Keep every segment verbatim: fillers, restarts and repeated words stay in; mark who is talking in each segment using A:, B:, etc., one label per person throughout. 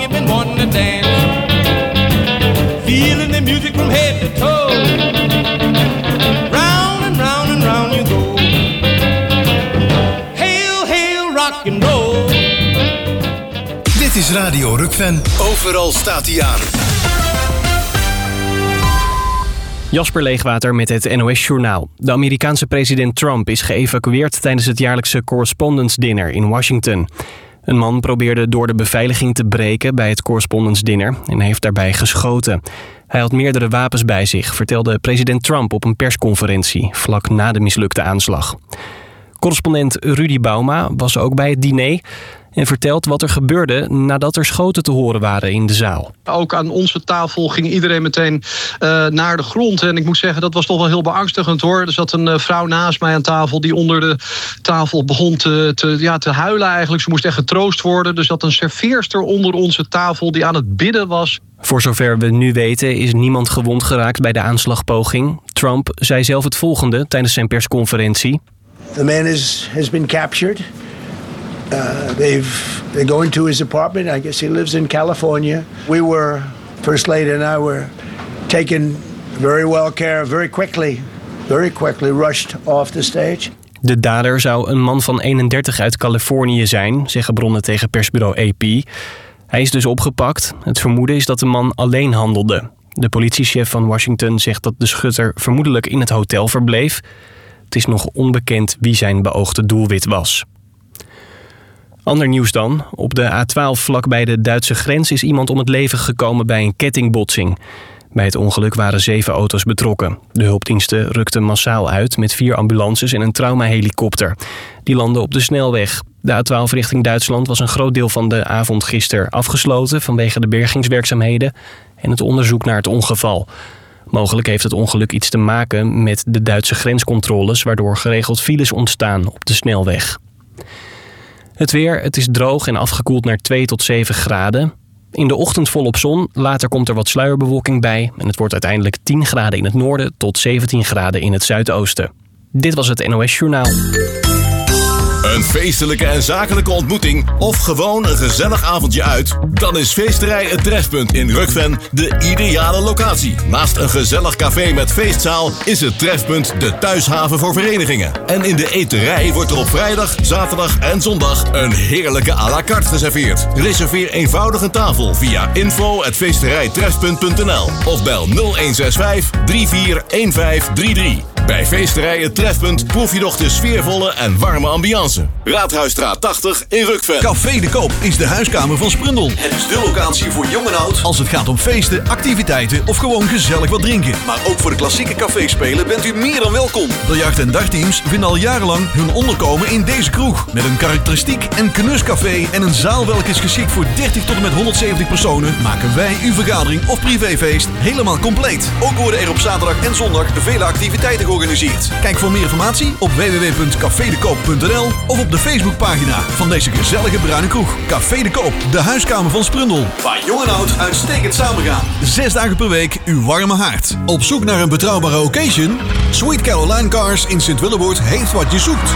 A: you've been wanting to dance. Feeling the music from head to toe. Round and round and round you go. Hail, hail, rock and roll.
B: Dit is Radio Rukven. Overal staat hij aan.
C: Jasper Leegwater met het N O S-journaal. De Amerikaanse president Trump is geëvacueerd tijdens het jaarlijkse Correspondence Dinner in Washington. Een man probeerde door de beveiliging te breken bij het Correspondence Dinner en heeft daarbij geschoten. Hij had meerdere wapens bij zich, vertelde president Trump op een persconferentie vlak na de mislukte aanslag. Correspondent Rudy Bauma was ook bij het diner en vertelt wat er gebeurde nadat er schoten te horen waren in de zaal.
D: Ook aan onze tafel ging iedereen meteen uh, naar de grond. En ik moet zeggen, dat was toch wel heel beangstigend hoor. Er zat een uh, vrouw naast mij aan tafel die onder de tafel begon te, te, ja, te huilen eigenlijk. Ze moest echt getroost worden. Er zat een serveerster onder onze tafel die aan het bidden was.
C: Voor zover we nu weten is niemand gewond geraakt bij de aanslagpoging. Trump zei zelf het volgende tijdens zijn persconferentie.
E: The man is, has been captured. Uh, they've, they're going to his apartment. I guess he lives in California. We were, First Lady and I were taken very well care of, very quickly, very quickly rushed off the stage.
C: De dader zou een man van eenendertig uit Californië zijn, zeggen bronnen tegen persbureau A P. Hij is dus opgepakt. Het vermoeden is dat de man alleen handelde. De politiechef van Washington zegt dat de schutter vermoedelijk in het hotel verbleef. Het is nog onbekend wie zijn beoogde doelwit was. Ander nieuws dan. Op de A twaalf vlakbij de Duitse grens is iemand om het leven gekomen bij een kettingbotsing. Bij het ongeluk waren zeven auto's betrokken. De hulpdiensten rukten massaal uit met vier ambulances en een traumahelikopter. Die landden op de snelweg. De A twaalf richting Duitsland was een groot deel van de avond gisteren afgesloten vanwege de bergingswerkzaamheden en het onderzoek naar het ongeval. Mogelijk heeft het ongeluk iets te maken met de Duitse grenscontroles, waardoor geregeld files ontstaan op de snelweg. Het weer, het is droog en afgekoeld naar twee tot zeven graden. In de ochtend volop zon, later komt er wat sluierbewolking bij en het wordt uiteindelijk tien graden in het noorden tot zeventien graden in het zuidoosten. Dit was het N O S-journaal.
F: Een feestelijke en zakelijke ontmoeting of gewoon een gezellig avondje uit? Dan is Feesterij Het Trefpunt in Rukven de ideale locatie. Naast een gezellig café met feestzaal is het Trefpunt de thuishaven voor verenigingen. En in de eterij wordt er op vrijdag, zaterdag en zondag een heerlijke à la carte geserveerd. Reserveer eenvoudig een tafel via info at feesterijtrefpunt punt n l of bel nul een zes vijf drie vier een vijf drie drie. Bij Feesterij Het Trefpunt proef je nog de sfeervolle en warme ambiance. Raadhuisstraat tachtig in Rukven.
G: Café de Koop is de huiskamer van Sprundel. Het is de locatie voor jong en oud als het gaat om feesten, activiteiten of gewoon gezellig wat drinken. Maar ook voor de klassieke caféspelen bent u meer dan welkom. Biljart- en dagteams vinden al jarenlang hun onderkomen in deze kroeg. Met een karakteristiek en knuscafé en een zaal welke is geschikt voor dertig tot en met honderdzeventig personen, maken wij uw vergadering of privéfeest helemaal compleet. Ook worden er op zaterdag en zondag vele activiteiten georganiseerd. Kijk voor meer informatie op w w w punt café de koop punt n l of op de Facebookpagina van deze gezellige bruine kroeg. Café de Koop, de huiskamer van Sprundel. Waar jong en oud uitstekend samengaan. Zes dagen per week uw warme haard. Op zoek naar een betrouwbare occasion? Sweet Caroline Cars in Sint-Willeboord heeft wat je zoekt.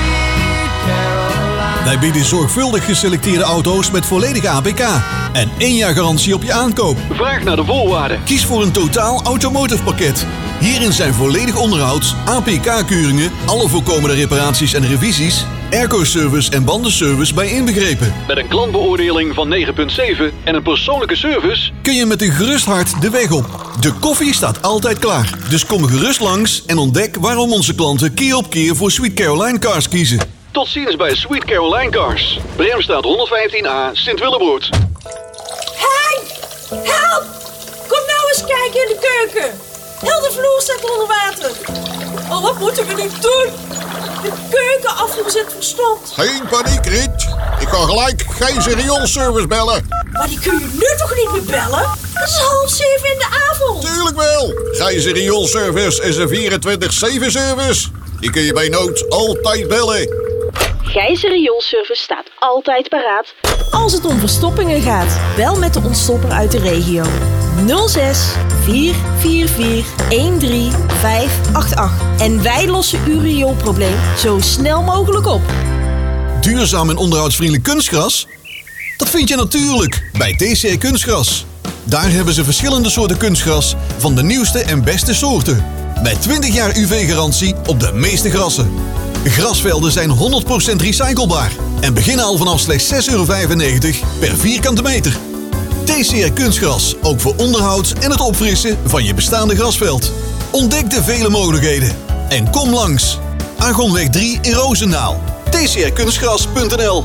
G: Wij bieden zorgvuldig geselecteerde auto's met volledige A P K en één jaar garantie op je aankoop. Vraag naar de voorwaarden. Kies voor een totaal automotive pakket. Hierin zijn volledig onderhoud, A P K-keuringen, alle voorkomende reparaties en revisies, airco-service en bandenservice bij inbegrepen. Met een klantbeoordeling van negen komma zeven en een persoonlijke service kun je met een gerust hart de weg op. De koffie staat altijd klaar, dus kom gerust langs en ontdek waarom onze klanten keer op keer voor Sweet Caroline Cars kiezen. Tot ziens bij Sweet Caroline Cars. Bremstraat honderdvijftien A, Sint-Willeboord.
H: Hey! Help! Kom nou eens kijken in de keuken. Heel de vloer staat onder water. Oh, wat moeten we nu doen? De keukenafvoer zit verstomd.
I: Geen paniek, Riet. Ik ga gelijk Gijzer rioolservice bellen.
H: Maar die kun je nu toch niet meer bellen? Het is half zeven in de avond.
I: Tuurlijk wel. Gijzer rioolservice is een vierentwintig zeven service. Die kun je bij nood altijd bellen.
J: Gijzer Rioolservice staat altijd paraat.
K: Als het om verstoppingen gaat, bel met de ontstopper uit de regio. nul zes vier vier vier een drie vijf acht acht. En wij lossen uw rioolprobleem zo snel mogelijk op.
G: Duurzaam en onderhoudsvriendelijk kunstgras? Dat vind je natuurlijk bij T C R Kunstgras. Daar hebben ze verschillende soorten kunstgras van de nieuwste en beste soorten. Met twintig jaar U V-garantie op de meeste grassen. Grasvelden zijn honderd procent recyclebaar en beginnen al vanaf slechts zes euro vijfennegentig per vierkante meter. T C R Kunstgras, ook voor onderhoud en het opfrissen van je bestaande grasveld. Ontdek de vele mogelijkheden en kom langs. Argonweg drie in Roosendaal. T C R kunstgras punt n l.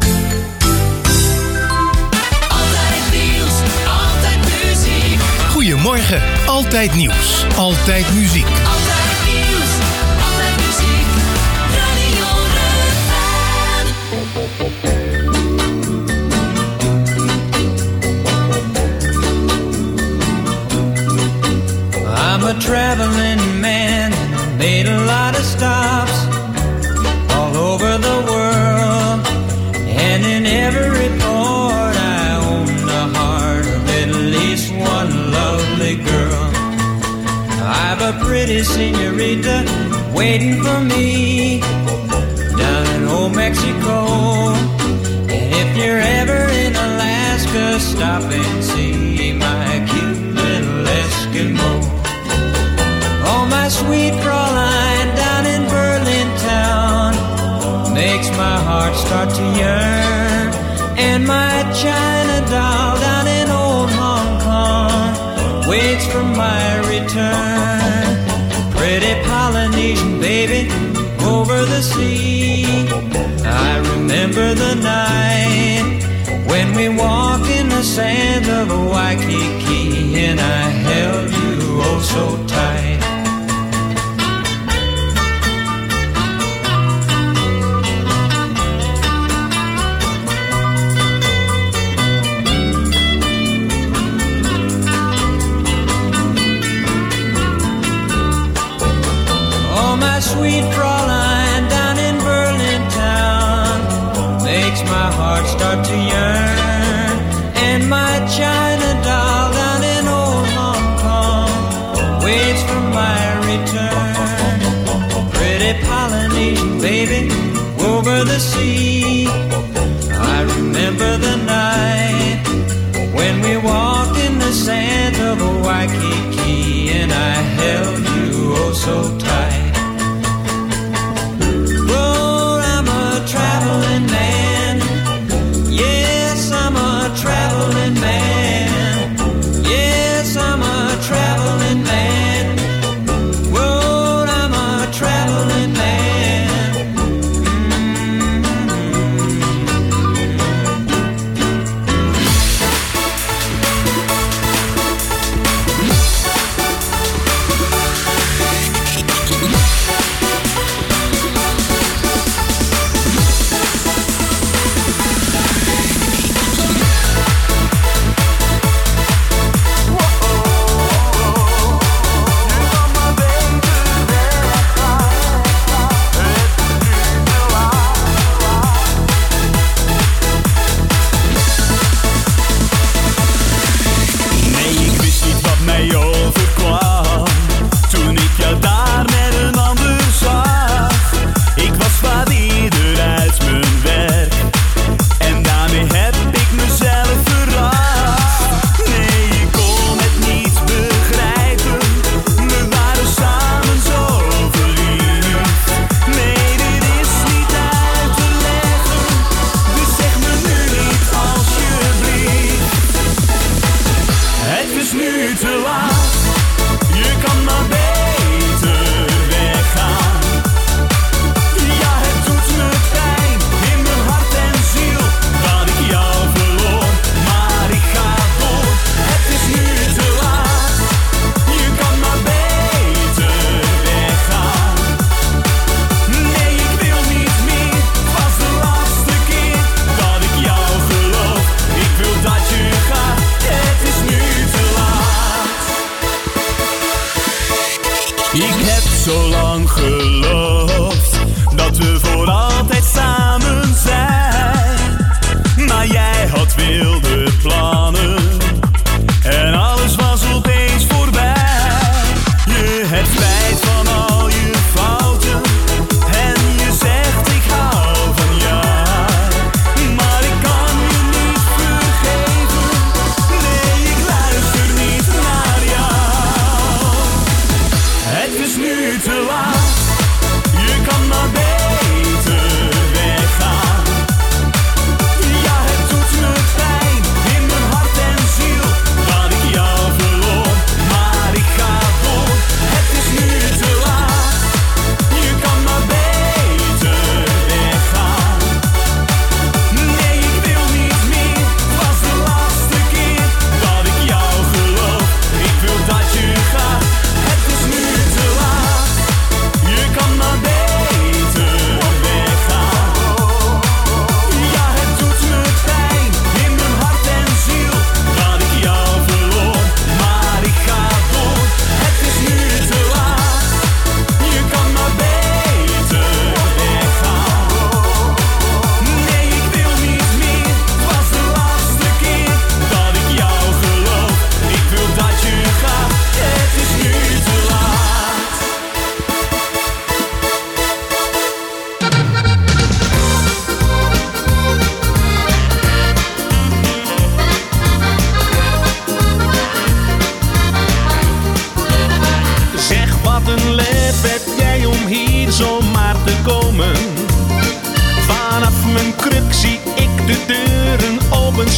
B: Goedemorgen, altijd nieuws, altijd muziek.
L: Altijd nieuws, altijd muziek, Radio Rukvan.
M: I'm a traveling man, made a lot of stops all over the world, and in every port I own the heart of at least one lovely girl. I've a pretty senorita waiting for me down in old Mexico, and if you're ever in Alaska, stop and see my cute little Eskimo. Oh, my sweet Fraulein down in Berlin town makes my heart start to yearn, and my China doll down in old Hong Kong waits for my return. Pretty Polynesian baby over the sea, I remember the night when we walked in the sands of Waikiki, and I held you oh so tight. Sweet Fraulein down in Berlin town makes my heart start to yearn, and my China doll down in old Hong Kong waits for my return. Pretty Polynesian baby over the sea, I remember the night when we walked in the sands of Waikiki, and I held you oh so tight. Traveling man, yes, I'm a traveling man. Yes, I'm a traveling man. Whoa, I'm a traveling man.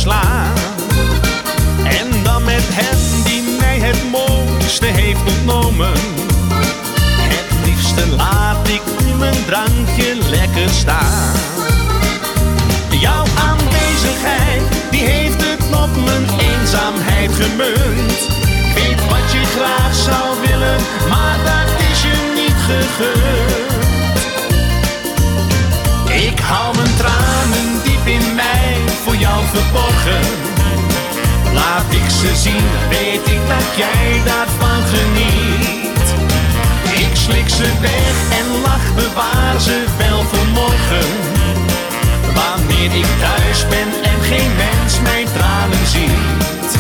N: slaan. En dan met hem die mij het mooiste heeft ontnomen. Het liefste laat ik mijn drankje lekker staan. Jouw aanwezigheid, die heeft het op mijn eenzaamheid gemunt. Ik weet wat je graag zou willen, maar dat is je niet gegund. Ik hou mijn tranen diep in mij voor jou verborgen. Laat ik ze zien, weet ik dat jij daarvan geniet. Ik slik ze weg en lach, bewaar ze wel voor morgen. Wanneer ik thuis ben en geen mens mijn tranen ziet.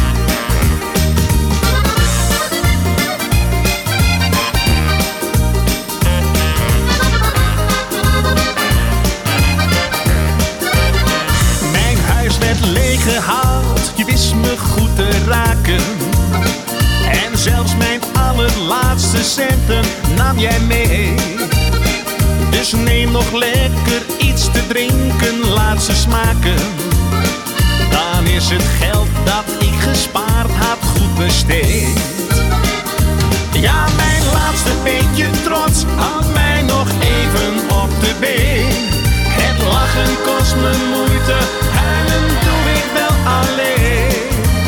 N: Mijn huis werd leeggehaald, je wist me goed te raken. En zelfs mijn allerlaatste centen nam jij mee. Dus neem nog lekker iets te drinken, laat ze smaken. Dan is het geld dat ik gespaard had goed besteed. Ja, mijn laatste beetje trots houdt mij nog even op de been. Het lachen kost me moeite, huilen doe ik wel alleen.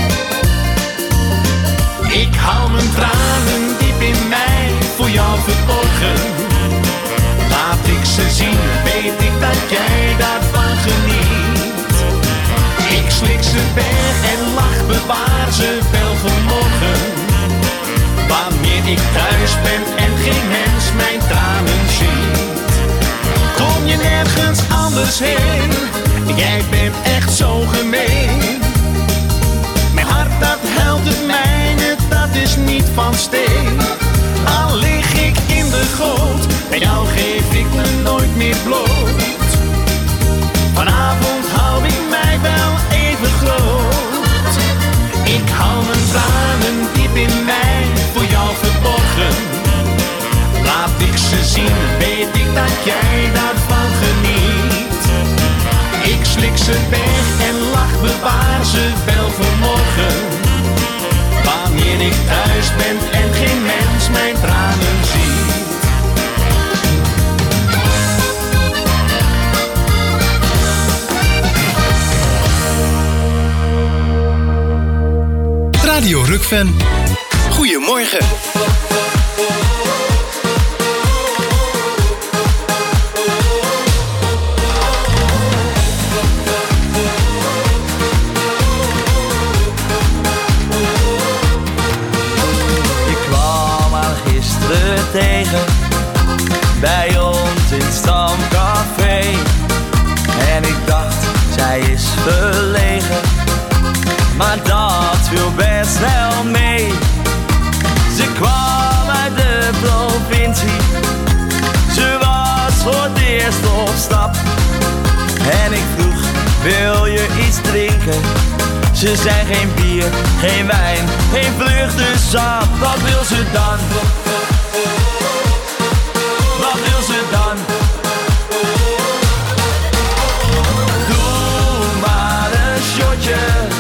N: Ik hou mijn tranen diep in mij voor jou verborgen. Laat ik ze zien, weet ik dat jij daarvan geniet. Ik slik ze weg en lach, bewaar ze wel voor morgen. Wanneer ik thuis ben en geen mens mijn tranen ziet. Kom je nergens anders heen, jij bent echt zo gemeen. Mijn hart dat huilt het mijne, dat is niet van steen. Al lig ik in de goot, bij jou geef ik me nooit meer bloot. Vanavond hou ik mij wel even groot. Ik hou mijn tranen diep in mij voor jou verborgen. Laat ik ze zien, weet ik dat jij daarvan geniet. Ik slik ze weg en lach, bewaar ze wel voor morgen. Wanneer ik thuis ben en geen mens mijn tranen ziet.
B: Radio Rukfan. Goedemorgen.
O: Ik kwam haar gisteren tegen bij ons in het stamcafé. En ik dacht, zij is verlegen, maar dat viel best wel mee. Ze kwam uit de provincie, ze was voor het eerst op stap. En ik vroeg, wil je iets drinken? Ze zei geen bier, geen wijn, geen vruchtensap. Wat wil ze dan? Wat wil ze dan? Doe maar een shotje,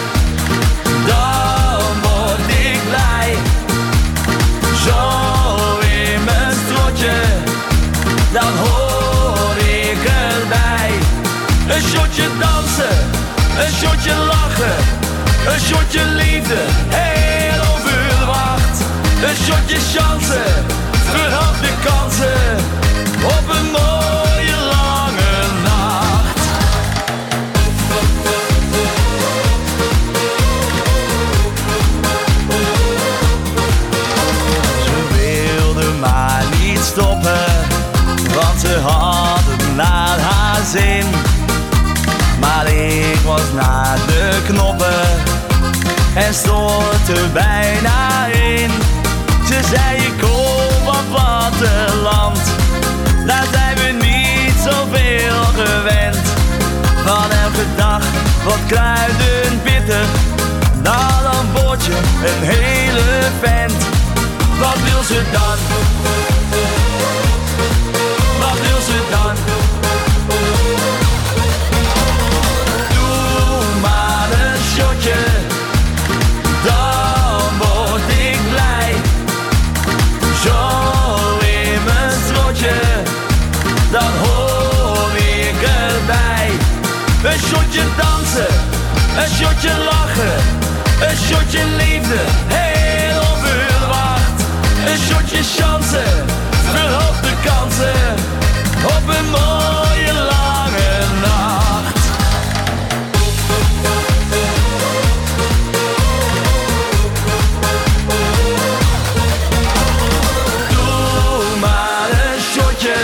O: dan word ik blij. Zo in mijn strotje, dan hoor ik erbij. Een shotje dansen, een shotje lachen, een shotje liefde, heel onverwacht. Een shotje chansen, verhoog de kansen op een mooie lange nacht. Ze wilde maar niet stoppen, want ze had het naar haar zin. Maar ik was naar de knoppen en stort er bijna in. Ze zei ik kom van het platteland, daar zijn we niet zoveel gewend. Van elke dag wat kruiden bitter, nou dan word je een hele vent. Wat wil ze dan? Wat wil ze dan? Doe maar een een shotje lachen, een shotje liefde, heel onverwacht. Een shotje chansen, verhoog de kansen op een mooie lange nacht. Doe maar een shotje,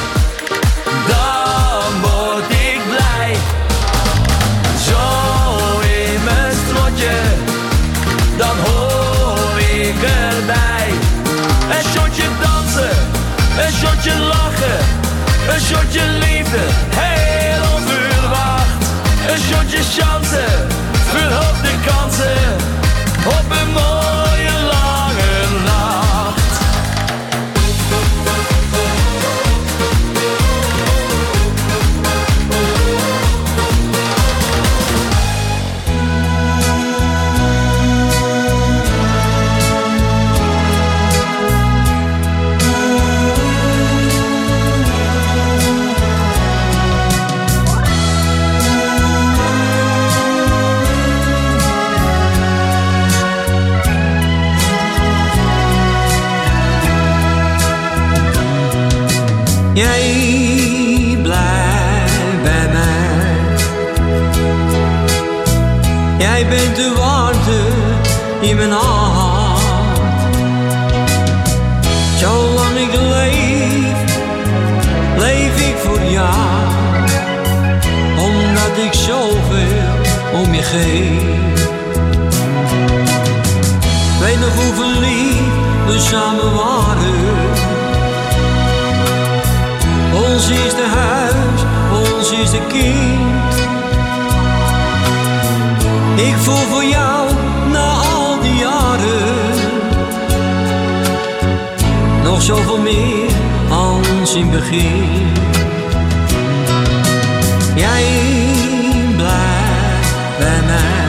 O: dan word ik blij. Zo in mijn strotje, dan hoor ik erbij. Een shotje dansen, een shotje lachen, een shotje liefde, heel onverwacht. Een shotje chansen, verhoog de kansen op een mooie lange nacht.
M: Jij blijft bij mij. Jij bent de warmte in mijn hart. Zolang ik leef, leef ik voor jou. Omdat ik zoveel om je geef. Weet nog hoe verliefd we samen waren. Ons eerste huis, ons eerste kind. Ik voel voor jou na al die jaren nog zoveel meer als in het begin. Jij blijft bij mij.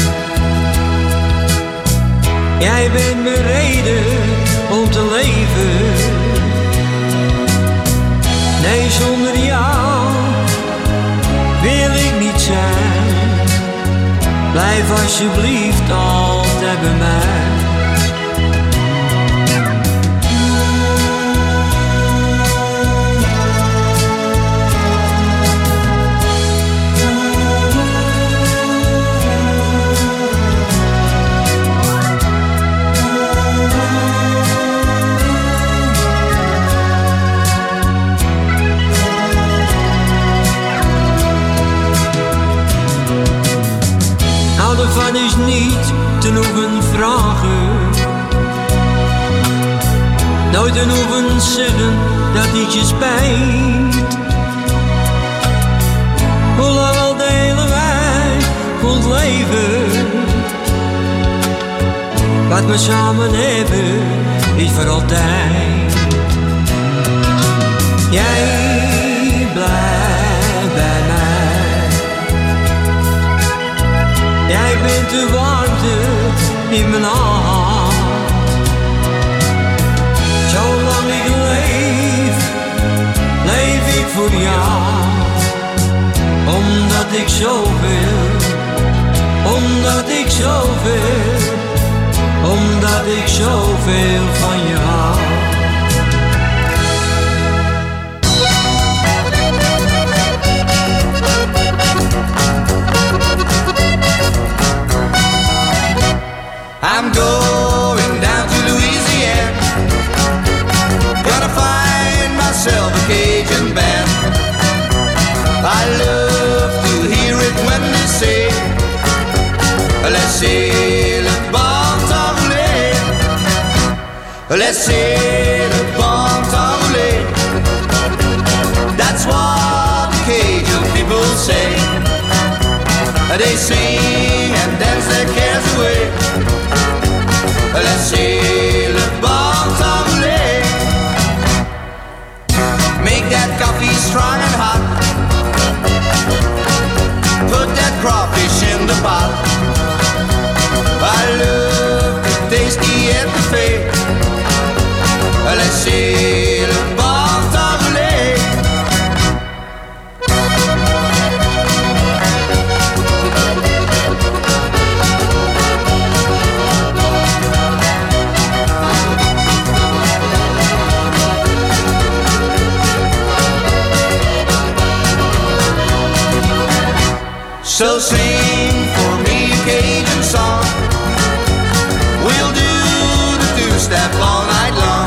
M: Jij bent mijn reden om te leven. Nee, zonder jou wil ik niet zijn. Blijf alsjeblieft altijd bij mij. Van is niet te hoeven vragen. Nooit te hoeven zeggen dat iets je spijt. Hoe lang al delen wij ons leven. Wat we samen hebben is voor altijd. Jij blijft bij mij. Jij bent de warmte in mijn hart. Zolang ik leef, leef ik voor jou. Omdat ik zoveel, omdat ik zoveel, omdat ik zoveel van je hou.
P: I'm going down to Louisiana. Gonna find myself a Cajun band. I love to hear it when they say, let's sail a bon temps roulé. Let's sail a bon temps roulé. That's what the Cajun people say. They sing and dance their cares away. Let's sail a bon temps roulé. Make that coffee strong and hot. Put that crawfish in the pot. I love the tasty etouffee. So sing for me a Cajun song. We'll do the two-step all night long.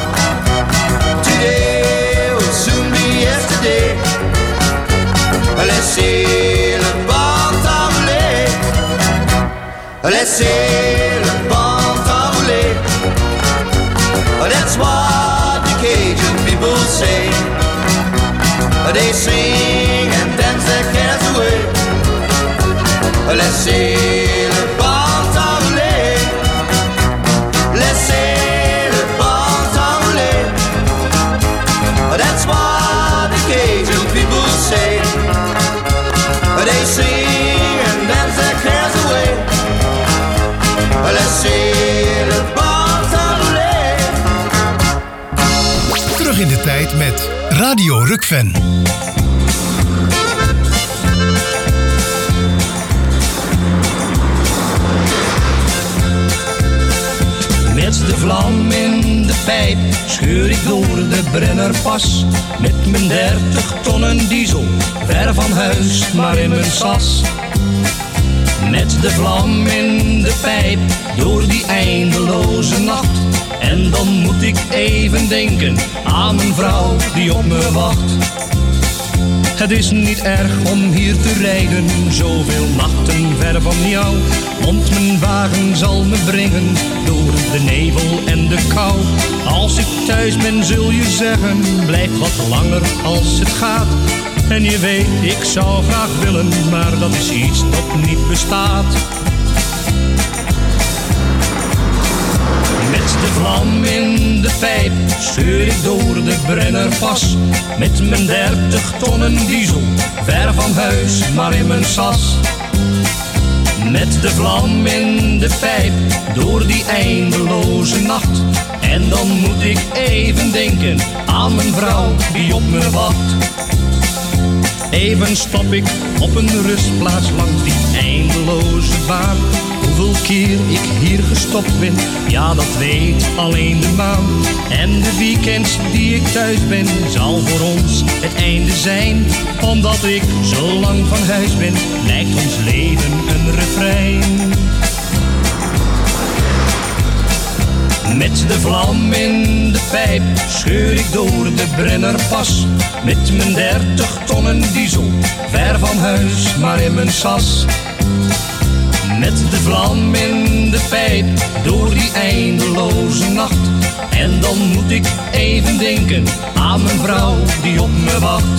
P: Today will soon be yesterday. Let's sail a bon temps roulé. Let's sail a bon temps roulé. That's what the Cajun people say. They sing and dance their cares away. Let's sail a bon temps roulé. Let's sail a bon temps roulé. That's what the Cajun people say. They sing and dance their cares away. Let's sail a bon temps roulé.
B: Terug in de tijd met Radio Rukven.
A: Met de vlam in de pijp scheur ik door de Brennerpas. Met mijn dertig tonnen diesel, ver van huis, maar in mijn sas. Met de vlam in de pijp, door die eindeloze nacht. En dan moet ik even denken aan mijn vrouw die op me wacht. Het is niet erg om hier te rijden, zoveel nachten ver van jou. Want mijn wagen zal me brengen door de nevel en de kou. Als ik thuis ben zul je zeggen, blijf wat langer als het gaat. En je weet, ik zou graag willen, maar dat is iets dat niet bestaat. Met de vlam in de pijp scheur ik door de Brennerpas. Met mijn dertig tonnen diesel, ver van huis, maar in mijn sas. Met de vlam in de pijp, door die eindeloze nacht. En dan moet ik even denken aan mijn vrouw die op me wacht. Even stap ik op een rustplaats langs die eindeloze baan. Hoeveel keer ik hier gestopt ben, ja dat weet alleen de maan. En de weekends die ik thuis ben, zal voor ons het einde zijn. Omdat ik zo lang van huis ben, lijkt ons leven een refrein. Met de vlam in de pijp scheur ik door de Brennerpas. Met mijn dertig tonnen diesel, ver van huis, maar in mijn sas. Met de vlam in de pijp, door die eindeloze nacht. En dan moet ik even denken aan mijn vrouw die op me wacht.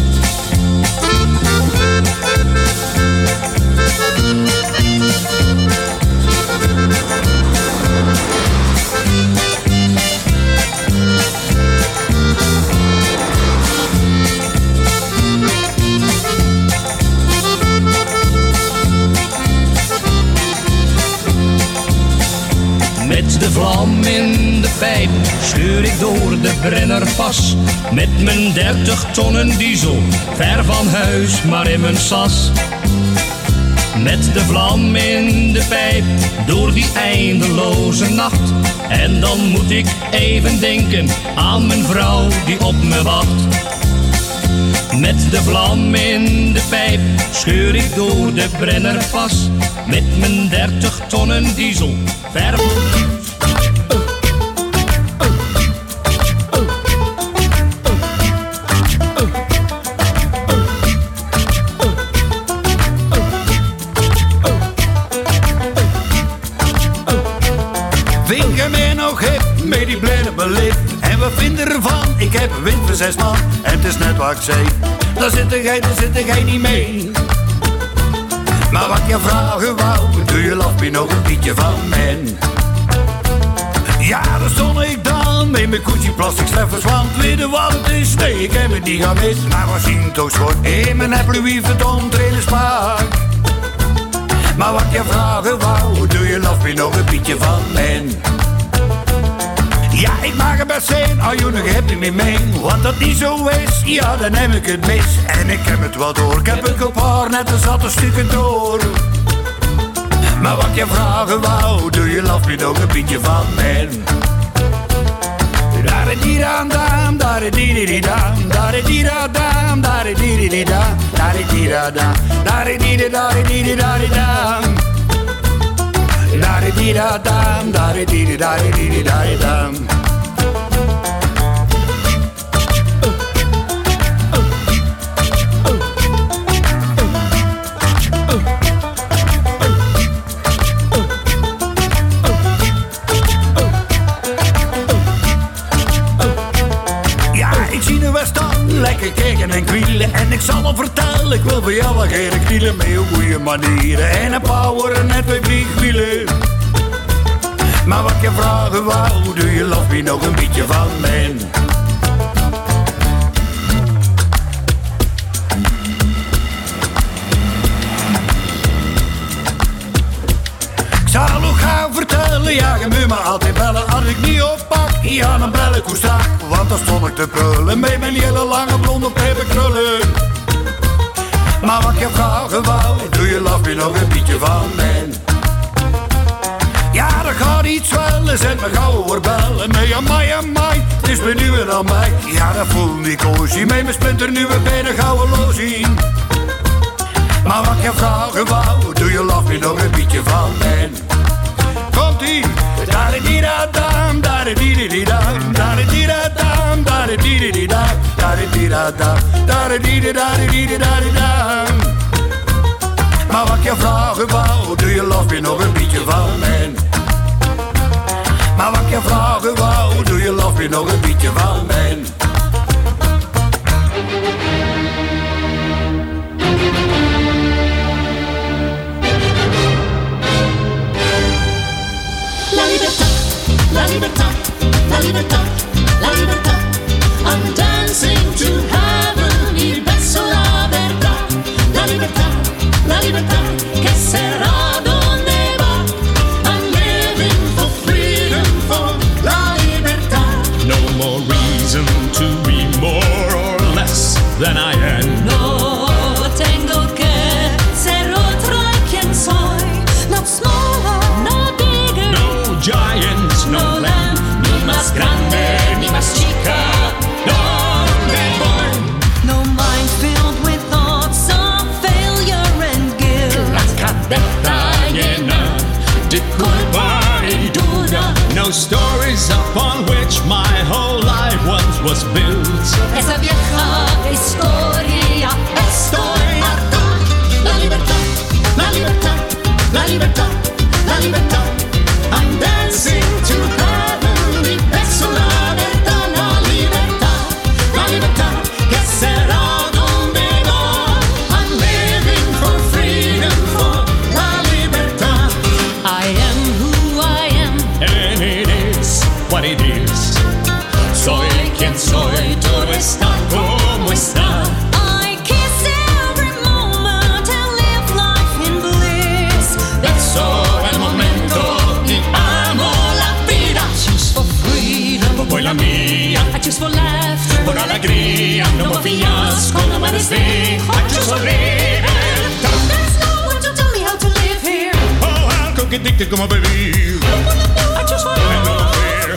A: Met de vlam in de pijp scheur ik door de Brennerpas. Met mijn dertig tonnen diesel, ver van huis, maar in mijn sas. Met de vlam in de pijp, door die eindeloze nacht. En dan moet ik even denken aan mijn vrouw die op me wacht. Met de vlam in de pijp scheur ik door de Brennerpas. Met mijn dertig tonnen diesel, ver van huis.
Q: Met die blinde beleefd. En wat vind je ervan? Ik heb een wind voor zes man. En het is net wat ik zei. Daar zit jij, daar zit jij niet mee. Maar wat je vragen wou, doe je laf me nog een beetje van men. Ja, daar stond ik dan met mijn koetsje plastic sleffers. Want weet je wat het is? Nee, ik heb het niet gemist. Maar we zien toch schoon in mijn heb Louis Vuitton trailer spaar. Maar wat je vragen wou, doe je laf me nog een beetje van men. Ja, ik maak het best zijn, als je nog hebt niet meer mee. Want dat niet zo is, ja, dan heb ik het mis. En ik heb het wel door, ik heb het op haar net als zat een stukken door. Maar wat je vragen wou, doe je laf me nog een beetje van men. Ja, Da-da-dee-da-dam, da-da-dee-dee-dee-dam, da-da-dee-da-dam, da-da-dee-dee-dee-dam, da-da-dee-da-dam, da-da-dee-da-da-dee-da-dee-da-dee-dam. Da-da-dee-da-dam, da-da-dee-da-dee-da-dee-dam. Lekker kijken en kwielen. En ik zal hem vertellen, ik wil voor jou wel geen knielen. Met heel goede manieren en een power en net twee vliegwielen. Maar wat je vragen wou, doe je love me nog een beetje van mij. Ik zal nog gaan vertellen, ja je moet me altijd bellen. Als ik niet oppak, ja dan bel ik hoe strak. Want dan stond ik te prullen, met mijn hele lange blonde peperkrullen. Maar wat je vragen wou, doe je love me nog een beetje van mij. Ja dat gaat iets zwellen, zet me gauw oorbellen. Nee amai amai, het is me nu weer aan mij. Ja dat voel ik koosje, met mijn splinter nieuwe benen gouden lozie. Maar wat je vragen wou, doe je love me nog een beetje van mij. Komt-ie! Da-da-dee-da-dam, da-da-dee-dee-dee-dam, da-da-dee-da-dam, da-da-dee-dee-dee-dam, da-da-dee-da-dam, da-da-dee-dee-da-dee-dee-da-dee-dam. Maar wat je vragen wou, doe je love me nog een beetje van mij. Maar wat je vragen wou, doe je love me nog een beetje van mij.
L: La libertà, la libertà, la libertà, la libertà. I'm dancing to heaven, il verso la verità. La libertà, la libertà, che sarà donde va. I'm living for freedom, for la libertà.
N: No more reason to be more or less than I am.
L: No tengo que ser otra quien soy. No smaller, no bigger.
N: No giants, no,
L: No
N: land,
L: ni más grande, ni más chica. ¿Dónde voy?
H: No mind filled with thoughts of failure and guilt.
N: la cabeza llena de culpa y duda. No stories upon which my whole life once was built.
L: Esa vieja historia, estoy harta. La libertad, la libertad, la libertad, la libertad. I'm dancing to heaven, mi beso la verdad, la libertad, la libertad, que será donde va. I'm living for freedom, for la libertad. I am who I am,
N: And it is what it is.
L: soy quien soy, todo está como está.
H: I kiss every moment and live life in bliss.
L: Beso el momento y amo la vida. Choose for freedom,
N: Voy la mía,
L: I choose for laughter,
N: por alegría,
L: no more fiasco, no more desdén.
N: I choose for libertad.
L: There's no one to tell me how to live here.
N: Oh, algo que dicte como vivir.
L: I choose for
N: And no fear.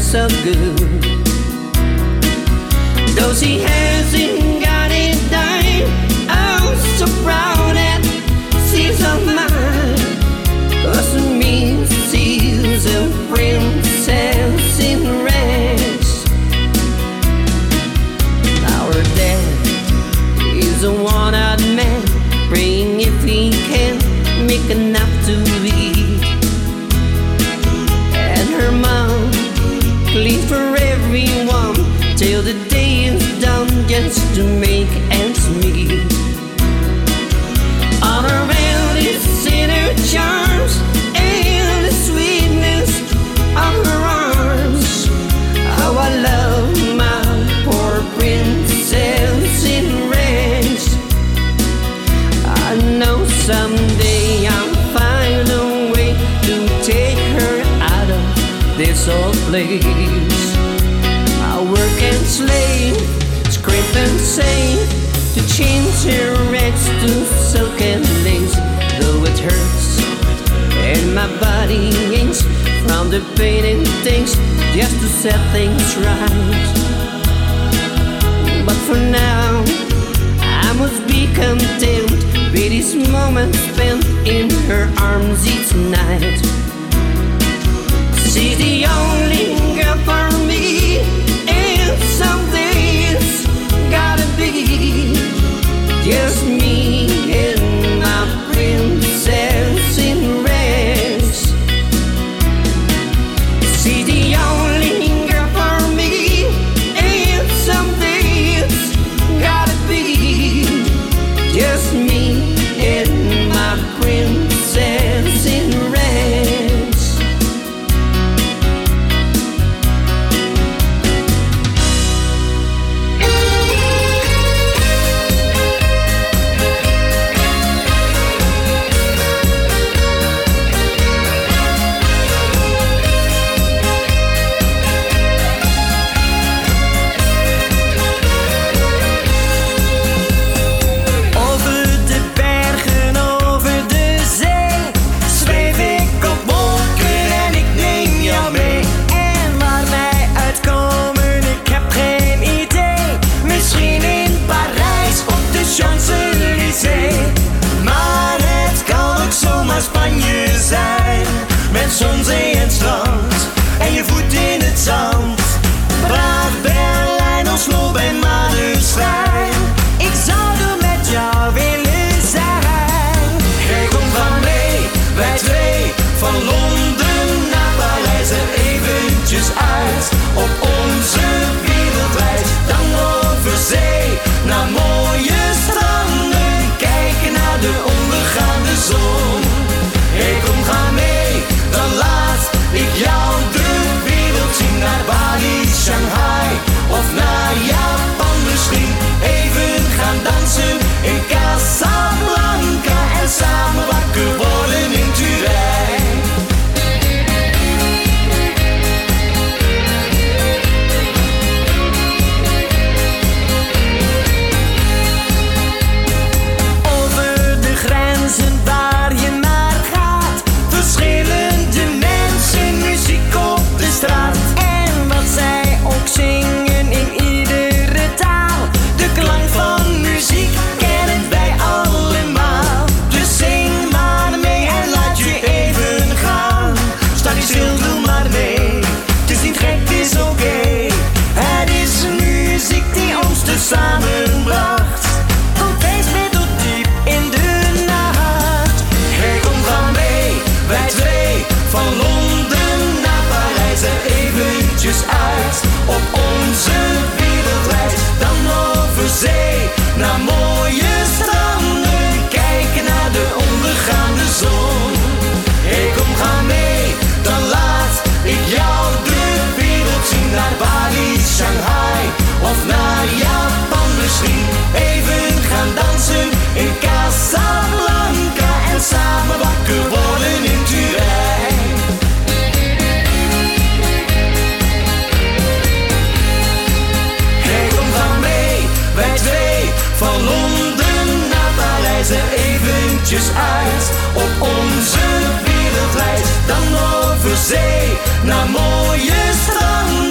R: so good. Though she hasn't got a dime, I'm so proud that she's of mine. 'Cause to me she's a princess in rags. Our dad is a one-eyed man, praying if he can make enough to eat. And her mom cleans for everyone till the day is done, just to make ends meet. All around is in her charms and the sweetness of her arms. How I love my poor princess in rags. I know someday I'll find a way to take her out of this old place. I'll work and slave, scrape and save, to change her rags to silk and lace. Though it hurts and my body aches from the pain and things, just to set things right. But for now I must be content with this moment spent in her arms each night. She's the only girl for me, and someday it's gotta be just me and my princess in rags. She's the only girl for me, and someday it's gotta be just me and my princess in rags.
N: Spanje zijn, met zon, zee en strand, en je voet in het zand. Praag, Berlijn, Oslo en Maneschijn. Ik zou er met jou willen zijn. Hey, kom van mee, wij twee, van Londen naar Parijs er eventjes uit. Op onze wereldreis, dan over zee, naar mooie stranden, kijken naar de ondergaande zon. Hey, kom, ga mee, dan laat ik jou de wereld zien. Naar Bali, Shanghai of naar Japan misschien. Even gaan dansen in Casablanca en samen wakker worden in Turijn.
R: Over de grenzen waar je maar gaat, verschillende mensen, muziek op de straat. En wat zij ook zingen in iedere taal, de klank van muziek kennen wij allemaal. Dus zing maar mee en laat je even gaan. Sta niet stil, doe maar mee. Het is niet gek, het is oké. Het is muziek die ons tezamen bracht. Een feest met tot diep in de nacht.
N: Hey, kom, ga mee, wij twee, van Londen naar Parijs er eventjes uit. Op onze wereldreis, dan over zee, naar mooie stranden, kijken naar de ondergaande zon. Hey, kom, ga mee, dan laat ik jou de wereld zien. Naar Bali, Shanghai of naar Japan misschien. Even gaan dansen in Casablanca en samen wakker worden in Turijn. Hey, kom, ga mee, wij twee, van Londen naar Parijs er eventjes uit. Op onze wereldreis, dan over zee, naar mooie stranden.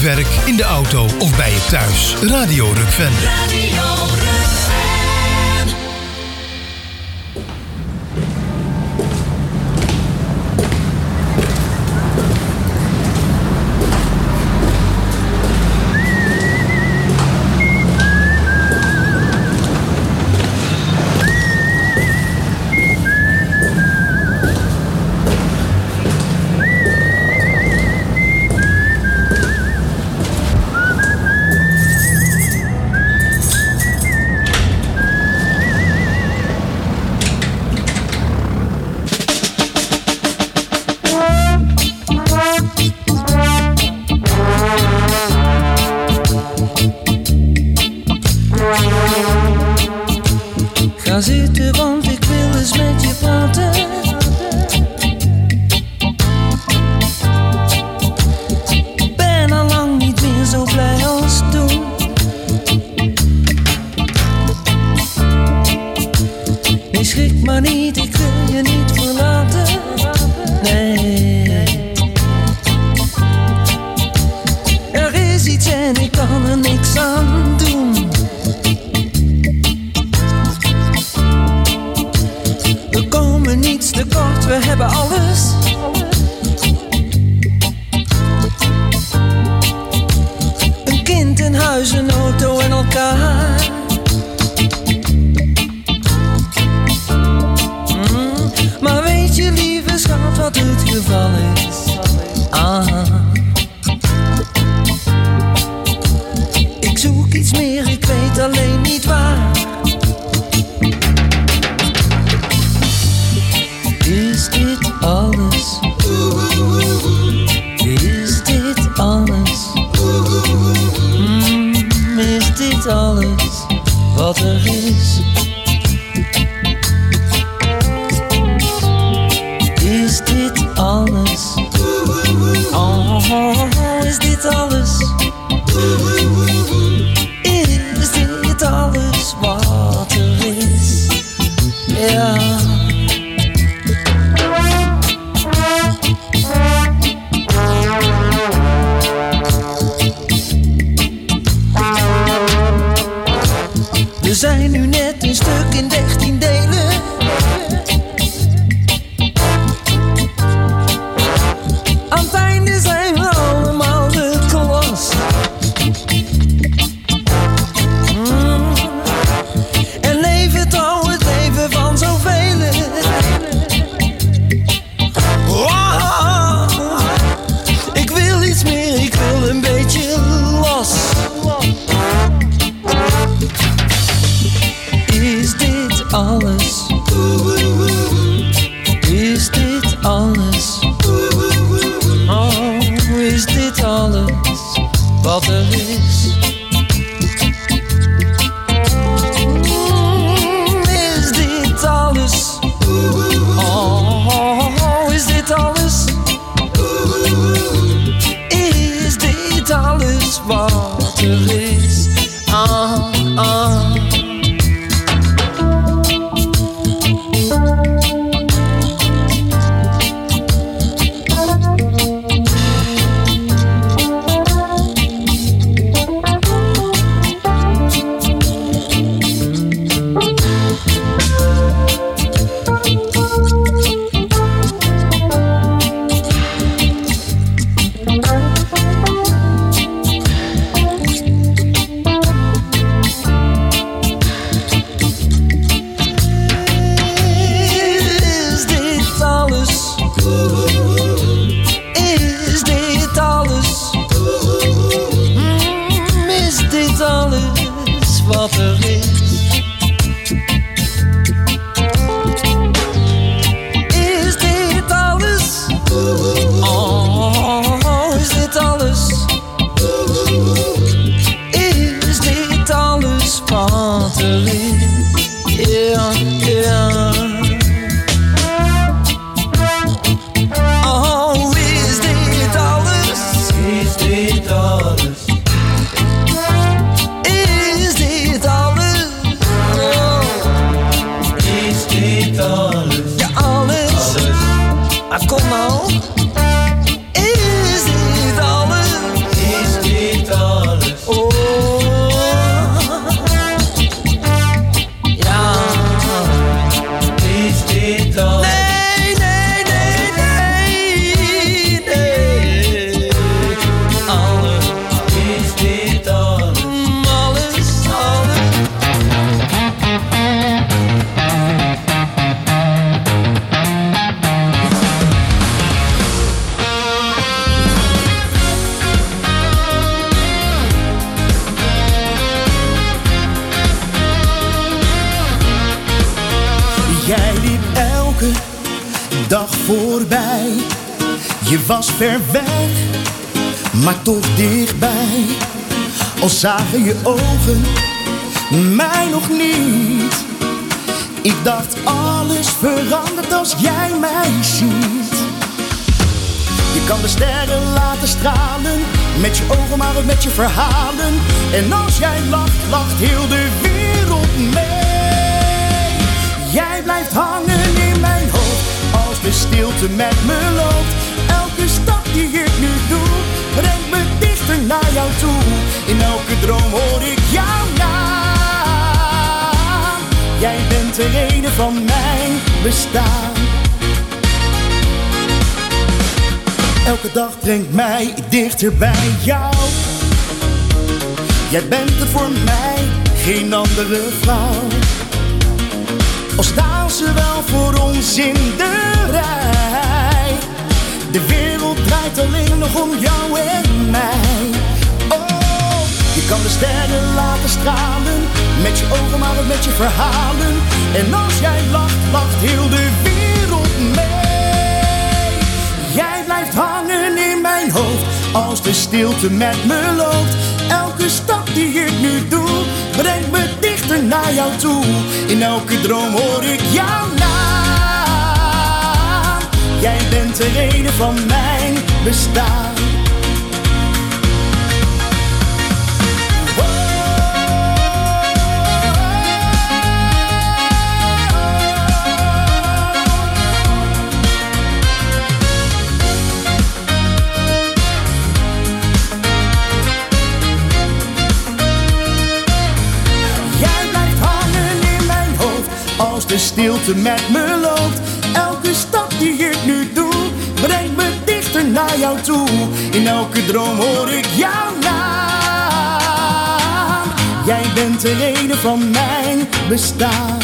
B: werk, in de auto of bij je thuis. Radio Rukven.
L: Radio Rukven.
M: Ga zitten, want ik wil eens met je praten. Ik ben al lang niet meer zo blij als toen. Je schrik maar niet, ik wil je niet verlaten. Nee. Er is iets en ik kan er niks aan doen. Niets tekort, we hebben alles. Een kind, een huis, een auto en elkaar. Mm, maar weet je, lieve schat, wat het geval is? Ah. Ik zoek iets meer, ik weet alleen niet waar. Is dit alles? Is dit alles? Mm, is dit alles?
S: Je was ver weg, maar toch dichtbij. Al zagen je ogen mij nog niet. Ik dacht alles verandert als jij mij ziet. Je kan de sterren laten stralen, met je ogen maar ook met je verhalen. En als jij lacht, lacht heel de wereld mee. Jij blijft hangen in mijn hoofd, als de stilte met me loopt. Elke stap die ik nu doe, brengt me dichter naar jou toe. In elke droom hoor ik jouw naam. Jij bent de reden van mijn bestaan. Elke dag brengt mij dichter bij jou. Jij bent er voor mij, geen andere vrouw. Al staan ze wel voor ons in de rij. De wereld draait alleen nog om jou en mij. Oh, je kan de sterren laten stralen, met je ogen maar ook met je verhalen. En als jij lacht, lacht heel de wereld mee. Jij blijft hangen in mijn hoofd, als de stilte met me loopt. Elke stap die ik nu doe, brengt me dichter naar jou toe. In elke droom hoor ik jouw naam. Jij bent de reden van mijn bestaan. Als de stilte met me loopt, elke stap die ik nu doe, brengt me dichter naar jou toe. In elke droom hoor ik jouw naam. Jij bent de reden van mijn bestaan.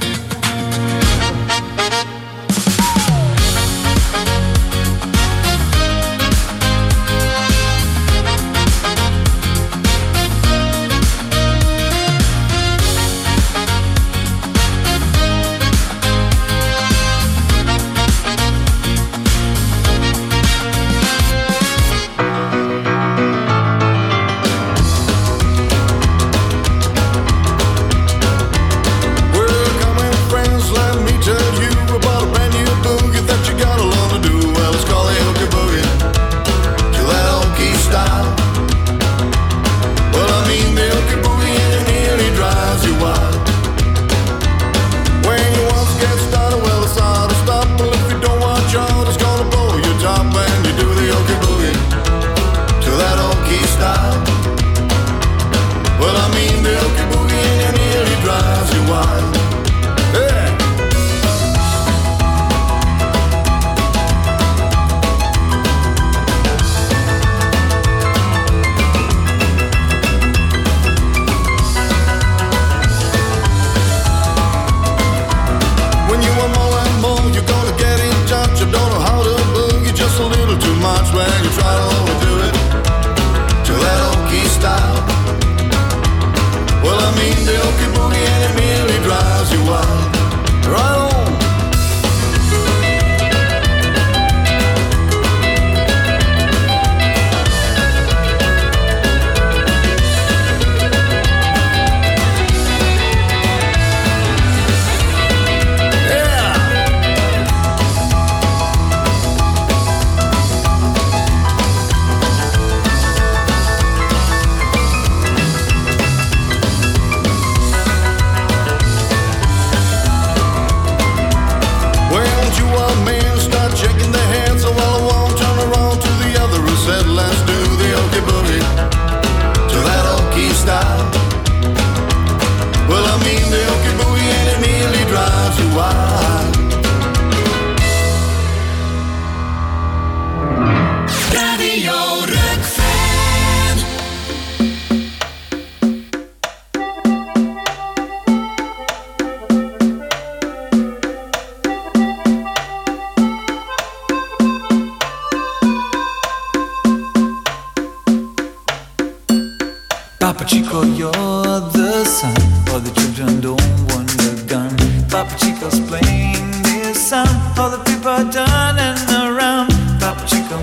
T: Papa Chico, you're the sun, all the children don't want a gun. Papa Chico's playing this song, all the people are turning around. Papa Chico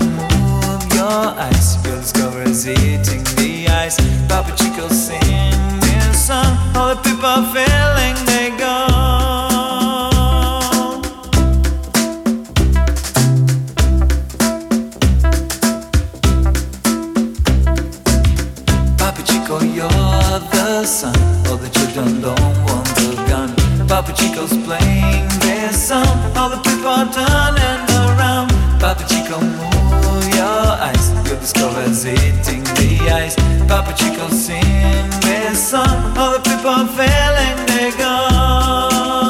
T: Chico sing this song. All the people are feeling they go. Papa Chico, you're the son. All the children don't want the gun. Papa Chico's playing this song. All the people are turning around. Papa Chico, move your eyes. Your discover's eating the ice. Papa Chico, sing this song. All the people are feeling they go.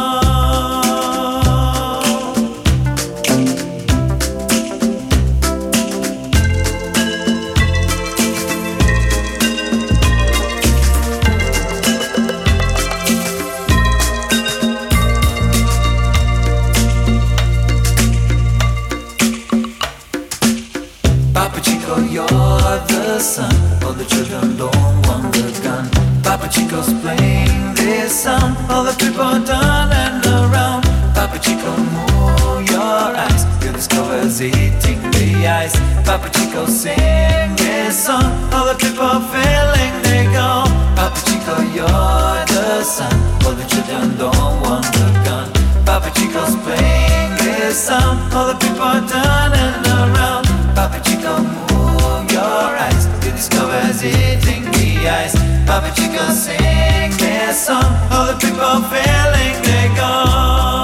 T: Son. All the children don't want the gun. Papa Chico's playing this song. All the people are turning around. Papa Chico, move your eyes. Your discover's eating the ice. Papa Chico, sing this song. All the people are feeling they go. Papa Chico, you're the son. All the children don't want the gun. Papa Chico's playing this song. All the people are turning around. Papa Chico, move your eyes. Your discover's eating the ice. Papa Chico, sing this song. All the people are feeling they go.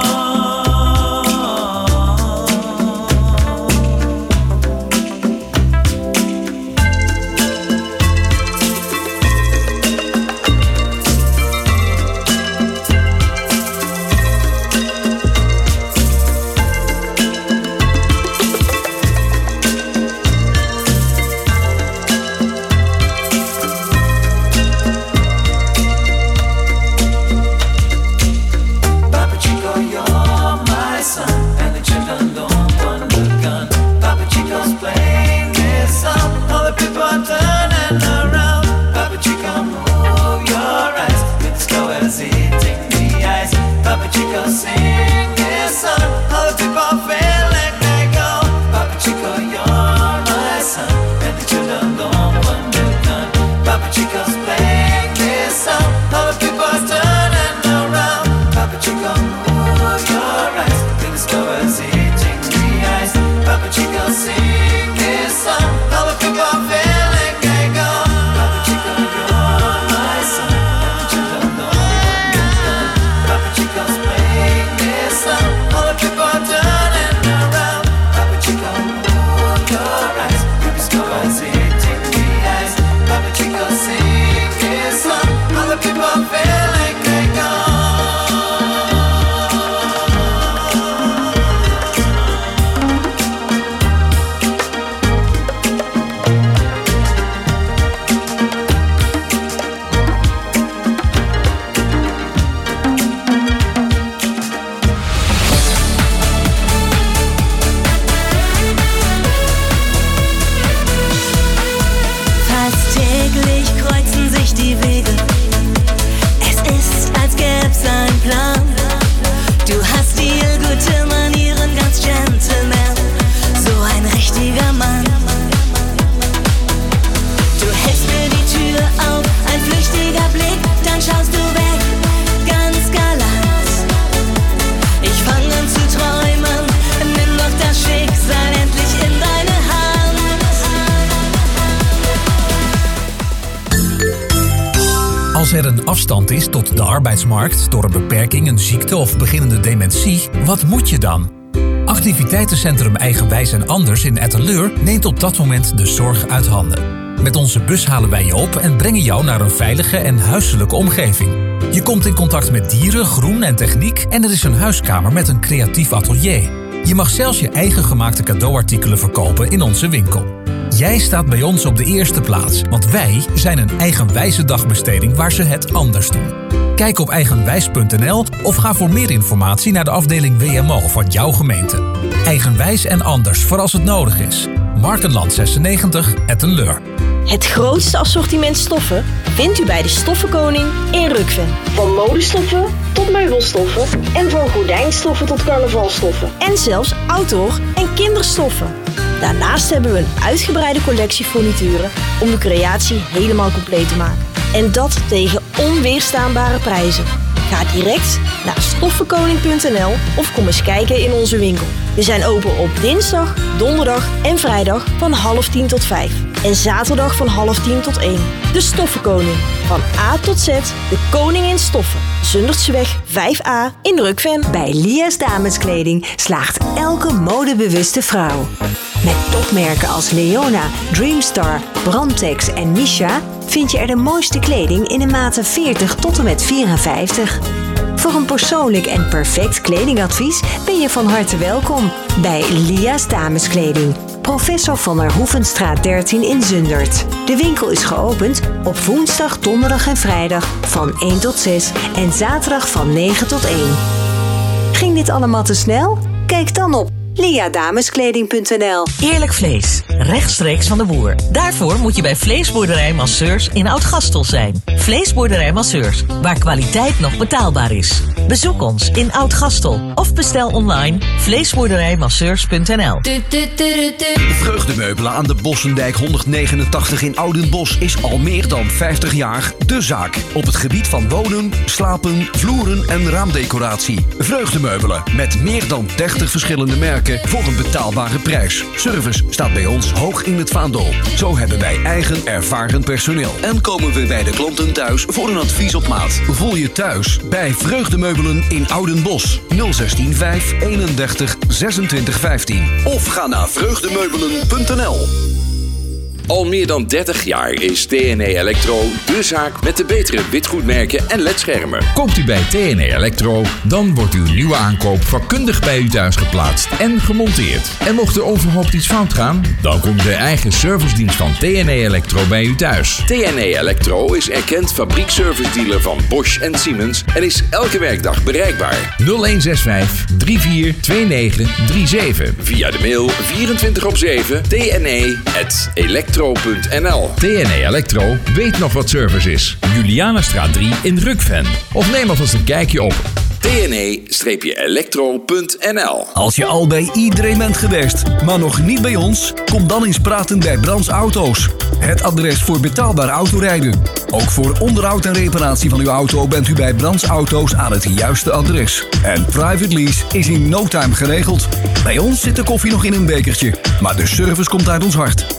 U: Als er een afstand is tot de arbeidsmarkt door een beperking, een ziekte of beginnende dementie, wat moet je dan? Activiteitencentrum Eigenwijs en Anders in Etteleur neemt op dat moment de zorg uit handen. Met onze bus halen wij je op en brengen jou naar een veilige en huiselijke omgeving. Je komt in contact met dieren, groen en techniek en er is een huiskamer met een creatief atelier. Je mag zelfs je eigen gemaakte cadeauartikelen verkopen in onze winkel. Jij staat bij ons op de eerste plaats, want wij zijn een eigenwijze dagbesteding waar ze het anders doen. Kijk op eigenwijs punt n l of ga voor meer informatie naar de afdeling W M O van jouw gemeente. Eigenwijs en Anders voor als het nodig is. Markenland zesennegentig, Ettenleur.
K: Het grootste assortiment stoffen vindt u bij de Stoffenkoning in Rukven.
J: Van modestoffen tot meubelstoffen en van gordijnstoffen tot carnavalstoffen.
K: En zelfs outdoor en kinderstoffen. Daarnaast hebben we een uitgebreide collectie furnituren om de creatie helemaal compleet te maken. En dat tegen onweerstaanbare prijzen. Ga direct naar stoffenkoning punt n l of kom eens kijken in onze winkel. We zijn open op dinsdag, donderdag en vrijdag van half tien tot vijf. En zaterdag van half tien tot één. De Stoffenkoning. Van A tot Z, de koning in stoffen. Zundertseweg vijf a in Rukven.
D: Bij Lia's Dameskleding slaagt elke modebewuste vrouw. Met topmerken als Leona, Dreamstar, Brandtex en Misha vind je er de mooiste kleding in de maten veertig tot en met vierenvijftig. Voor een persoonlijk en perfect kledingadvies ben je van harte welkom bij Lia's Dameskleding. Professor van der Hoevenstraat dertien in Zundert. De winkel is geopend op woensdag, donderdag en vrijdag van één tot zes en zaterdag van negen tot één. Ging dit allemaal te snel? Kijk dan op lia dameskleding punt n l.
V: Eerlijk vlees, rechtstreeks van de boer. Daarvoor moet je bij Vleesboerderij Masseurs in Oud-Gastel zijn. Vleesboerderij Masseurs, waar kwaliteit nog betaalbaar is. Bezoek ons in Oud-Gastel of bestel online vleesboerderijmasseurs punt n l.
W: Vreugdemeubelen aan de Bossendijk honderdnegenentachtig in Oudenbosch is al meer dan vijftig jaar de zaak. Op het gebied van wonen, slapen, vloeren en raamdecoratie. Vreugdemeubelen met meer dan dertig verschillende merken voor een betaalbare prijs. Service staat bij ons hoog in het vaandel. Zo hebben wij eigen ervaren personeel. En komen we bij de klanten thuis voor een advies op maat. Voel je thuis bij Vreugdemeubelen in Oudenbosch. nul zestien vijf eenendertig zesentwintig vijftien. Of ga naar vreugdemeubelen punt n l.
X: Al meer dan dertig jaar is T N E Electro de zaak met de betere witgoedmerken en ledschermen.
Y: Koopt u bij T N E Electro, dan wordt uw nieuwe aankoop vakkundig bij u thuis geplaatst en gemonteerd. En mocht er onverhoopt iets fout gaan, dan komt de eigen servicedienst van T N E Electro bij u thuis.
X: T N E Electro is erkend fabriekservice-dealer van Bosch en Siemens en is elke werkdag bereikbaar.
Y: nul een zes vijf drie vier twee negen drie zeven.
X: Via de mail vierentwintig op zeven t n e punt electro punt n l.
Y: T N E Electro weet nog wat service is. Julianastraat drie in Rukven. Of neem alvast een kijkje op
X: t n e electro punt n l.
W: Als je al bij iedereen bent geweest, maar nog niet bij ons, kom dan eens praten bij Brands Auto's. Het adres voor betaalbaar autorijden. Ook voor onderhoud en reparatie van uw auto bent u bij Brands Auto's aan het juiste adres. En private lease is in no time geregeld. Bij ons zit de koffie nog in een bekertje, maar de service komt uit ons hart.